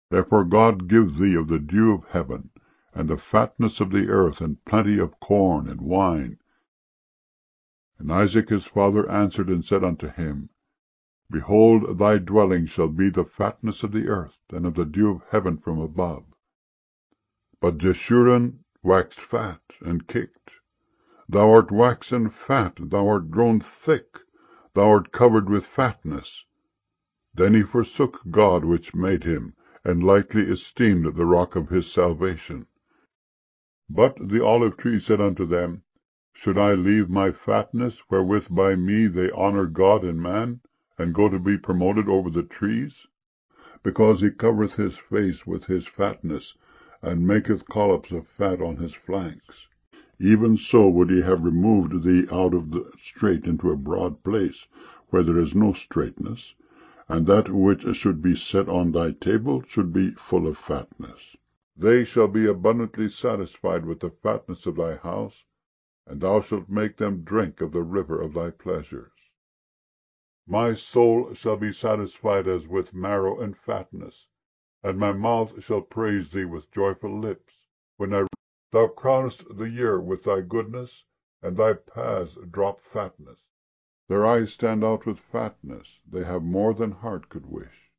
Therefore God give thee of the dew of heaven, and the fatness of the earth, and plenty of corn and wine. And Isaac his father answered and said unto him, Behold, thy dwelling shall be the fatness of the earth, and of the dew of heaven from above. But Jeshurun waxed fat, and kicked. Thou art waxen fat, thou art grown thick, thou art covered with fatness. Then he forsook God which made him, and lightly esteemed the rock of his salvation. But the olive tree said unto them, Should I leave my fatness, wherewith by me they honour God and man, and go to be promoted over the trees? Because he covereth his face with his fatness, and maketh collops of fat on his flanks. Even so would he have removed thee out of the strait into a broad place, where there is no straightness, and that which should be set on thy table should be full of fatness. They shall be abundantly satisfied with the fatness of thy house, and thou shalt make them drink of the river of thy pleasures. My soul shall be satisfied as with marrow and fatness, and my mouth shall praise thee with joyful lips. When thou crownest the year with thy goodness, and thy paths drop fatness. Their eyes stand out with fatness, they have more than heart could wish.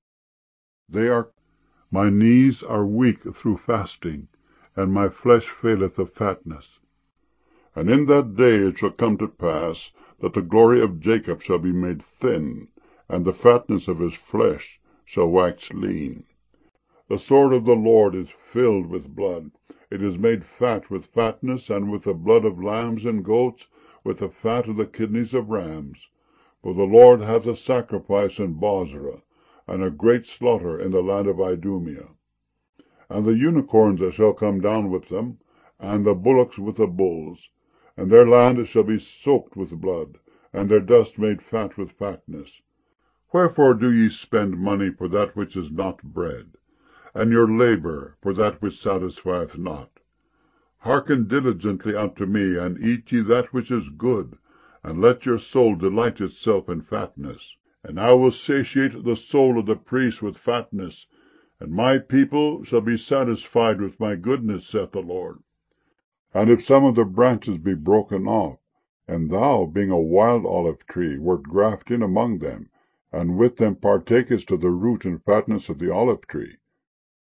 My knees are weak through fasting, and my flesh faileth of fatness. And in that day it shall come to pass, that the glory of Jacob shall be made thin, and the fatness of his flesh shall wax lean. The sword of the Lord is filled with blood. It is made fat with fatness, and with the blood of lambs and goats, with the fat of the kidneys of rams. For the Lord hath a sacrifice in Bozrah, and a great slaughter in the land of Idumea. And the unicorns shall come down with them, and the bullocks with the bulls, and their land shall be soaked with blood, and their dust made fat with fatness. Wherefore do ye spend money for that which is not bread, and your labor for that which satisfieth not? Hearken diligently unto me, and eat ye that which is good, and let your soul delight itself in fatness. And I will satiate the soul of the priest with fatness, and my people shall be satisfied with my goodness, saith the Lord. And if some of the branches be broken off, and thou, being a wild olive tree, wert grafted in among them, and with them partakest of the root and fatness of the olive tree,